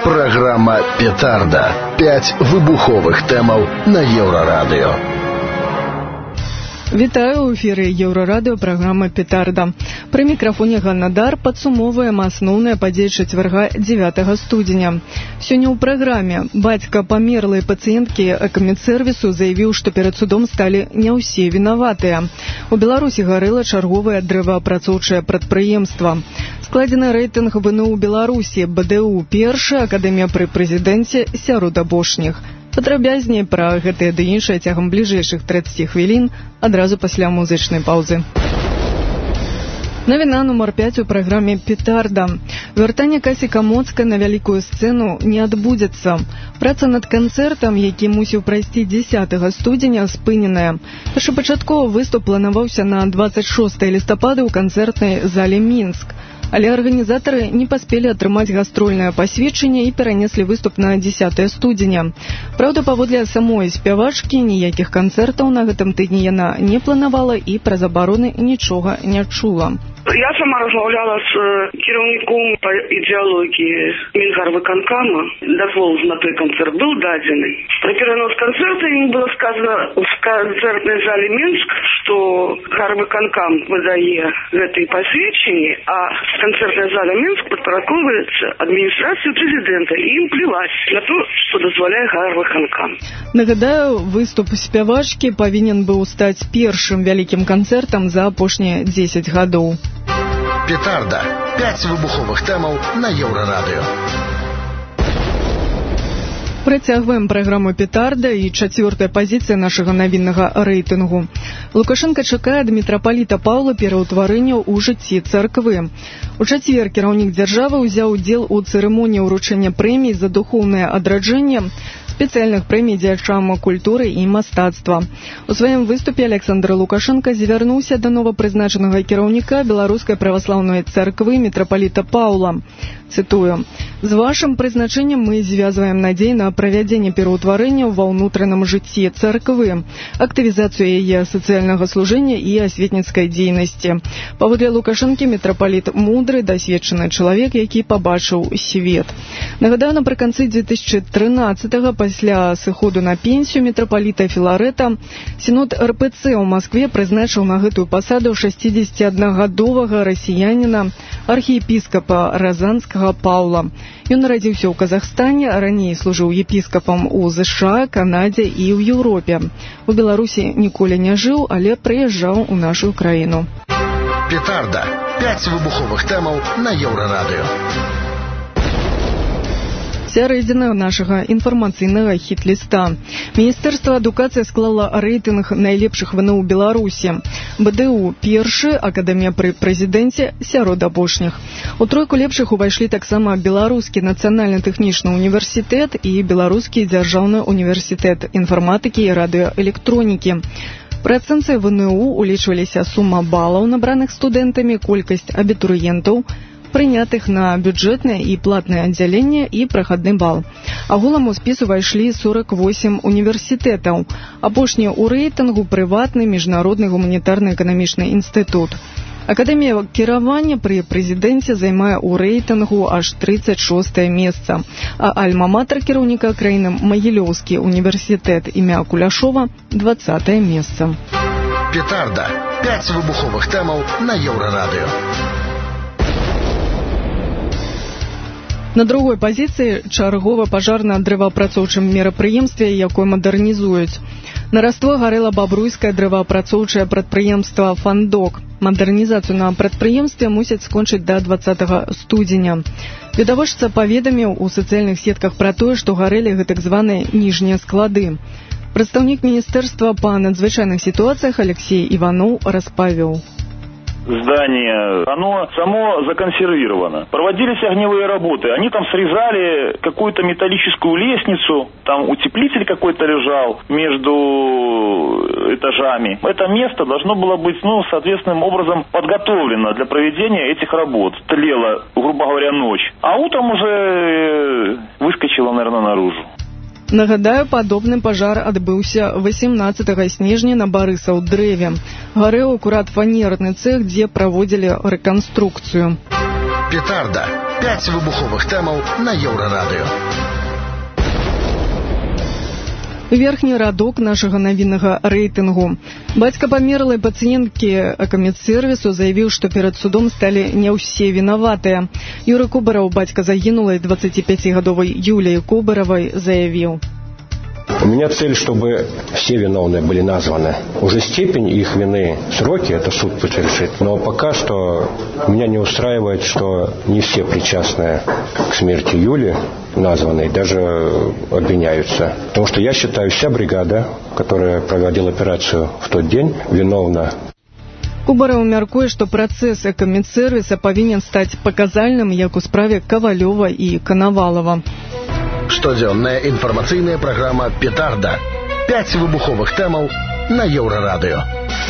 Программа «Петарда». 5 вибухових темаў на Еўрарадыё. Вітаю ў эфіры Еўрарадыё, праграма «Петарда». Пры мікрафоне Ганна Дар падсумоўваем асноўныя падзеі чацвярга 9 студзеня. Сёння ў праграме бацька памерлай пацыенткі экамедсервісу заявіў, што перад судом сталі не ўсе вінаватыя. У Беларусі гарэла чарговае дрэваапрацоўчае прадпрыемства. Складзены рэйтынг ВНУ Беларусі, БДУ першы, акадэмія пры прэзідэнце сярод апошніх. Падрабязней пра гэтыя ды іншыя цягам бліжэйшых 30 хвілін адразу пасля музычнай паўзы. Навіна нумар 5 у праграме «Петарда». Вяртанне Касі Камоцкай на вялікую сцэну не адбудзецца. Праца над канцэртам, які мусіў прайсці 10 студзеня, спыненая. Першапачаткова выступ планаваўся на 26 лістапада ў канцэртнай зале «Мінск». Але арганізатары не паспелі атрымаць гастрольнае пасведчанне і перанеслі выступ на 10 студзеня. Праўда, паводле самой спявачкі, ніякіх канцэртаў на гэтым тыдні яна не планавала і пра забароны нічога не чула. Я сама размаўляла з кіраўніком па ідэалогіі Мінгарвыканкама. Дазвол на той канцэрт быў дадзены. Пра перанос канцэрта ім было сказано в канцэртнай зале Мінск, што Гарвыканкам выдае гэтыя пасведчанні, а канцэртная зала Мінск падпарадкоўваецца адміністрацыі прэзідэнта, і ім плеваць на то, што дазваляе Гарвыканкам. Нагадаю, выступ спявачкі павінен быў стаць першым вялікім канцэртам за апошнія 10 гадоў. «Петарда». 5 выбуховых темаў на Еўрарадыё. Працягваем праграму «Петарда» і чацвёртая пазіцыя нашага навіннага рэйтынгу. Лукашенка чакае ад мітрапаліта Паўла пераўтварэння ў жыцці царквы. У чацвер кіраўнік дзяржавы ўзяў удзел у цырымоніі ўручэння прэмій за духоўнае адраджэнне, спецыяльных прэмій дзеячам культуры і мастацтва. У сваім выступе Александр Лукашенко звярнуўся да новапрызначанага кіраўніка Беларускай праваслаўнай царквы мітрапаліта Паўла. Цытую: «З вашым прызначэннем мы звязваем надзей на правядзенне пераўтварэнняў ва ўнутраным жыцці царквы, актывізацыю яе сацыяльнага служэння і асветніцкай дзейнасці». Паводле Лукашэнкі, мітрапаліт мудры, дасведчаны чалавек, які пабачыў свет. Нагадаю, напрыканцы 2013-го, пасля сыходу на пенсію мітрапаліта Філарэта, сінод РПЦ ў Маскве прызначыў на гэтую пасаду 61-гадовага расіяніна, архіепіскапа Разанскага Паўла. Ён нарадзіўся ў Казахстане, раней служыў епіскапам у ЗША, Канадзе і ў Еўропе. У Беларусі ніколі не жыў, але прыязджаў у нашу краіну. «Петарда». 5 выбуховых темаў на Еўрарадыё. Сярэдзіна нашага інфармацыйнага хіт-ліста. Міністэрства адукацыі склала рэйтынг найлепшых ВНУ Беларусі. БДУ першы, акадэмія пры прэзідэнце сярод апошніх. У тройку лепшых увайшлі таксама Беларускі нацыянальна-тэхнічны універсітэт і Беларускі дзяржаўны універсітэт інфарматыкі і радыёэлектронікі. Пры ацэнцы ВНУ улічваліся сума балаў, набраных студэнтамі, колькасць абітурыентаў, прынятых на бюджэтнае і платнае аддзяленне і прахадны бал. Агулам у спіс увайшлі 48 універсітэтаў. Апошні ў рэйтынгу прыватны міжнародны гуманітарна-эканамічны інстытут. Акадэмія кіравання пры прэзідэнце займае ў рэйтынгу аж 36 месца, а альма-матэр кіраўніка краіны Магілёўскі універсітэт імя Куляшова 20 месца. «Петарда». 5 выбуховых темаў на Еўрарадыё. На другой пазіцыі чаргова пажарна-дрэваапрацоўчым мерапрыемстве, якое мадэрнізуюць. На Раство гарэла бабруйскае дрэваапрацоўчае прадпрыемства «Фандок». Мадэрнізацыю на прадпрыемстве мусяць скончыць да 20 студзеня. Відавочца паведаміў у сацыяльных сетках пра тое, што гарэлі гэтак званыя ніжнія склады. Прадстаўнік міністэрства па надзвычайных сітуацыях Алексей Иванов распавіў: здание, оно само законсервировано. Проводились огневые работы. Они там срезали какую-то металлическую лестницу, там утеплитель какой-то лежал между этажами. Это место должно было быть, соответственным образом подготовлено для проведения этих работ. Тлела, грубо говоря, ночь. А утром уже выскочила, наверное, наружу. Нагадаю, падобны пажар адбыўся 18 снежня на Барысаў дрэве. Гарэў акурат фанерны цэх, дзе праводзілі рэканструкцыю. «Петарда». 5 выбуховых тэмаў на Еўрарадыё. Верхні радок нашага навіннага рэйтынгу. Бацька памерлай пацыенткі экамедсервісу заявіў, што перад судом сталі не ўсе вінаватыя. Юры Кубараў, бацька загінулай 25-гадовай Юліі Кубаравай, заявіў: У меня цель, чтобы все виновные были названы. Уже степень их вины, сроки, это суд пусть решит. Но пока что меня не устраивает, что не все причастные к смерти Юли названные даже обвиняются. Потому что я считаю, вся бригада, которая проводила операцию в тот день, виновна. Кубараў мяркуе, што працэс экамедсервіса павінен стаць паказальным, як у справе Кавалёва і Канавалова. Штодзённая інфармацыйная праграма «Петарда». 5 выбуховых тэмаў на Еўрарадыё.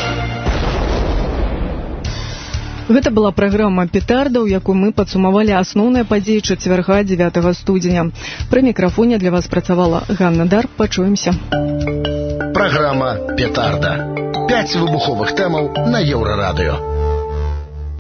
Гэта была праграма «Петарда», у якой мы падсумавалі асноўныя падзеі чацвярга 9 студзеня. Пры мікрафоне для вас працавала Ганна Дар. Пачуемся. Праграма «Петарда». 5 выбуховых тэмаў на Еўрарадыё.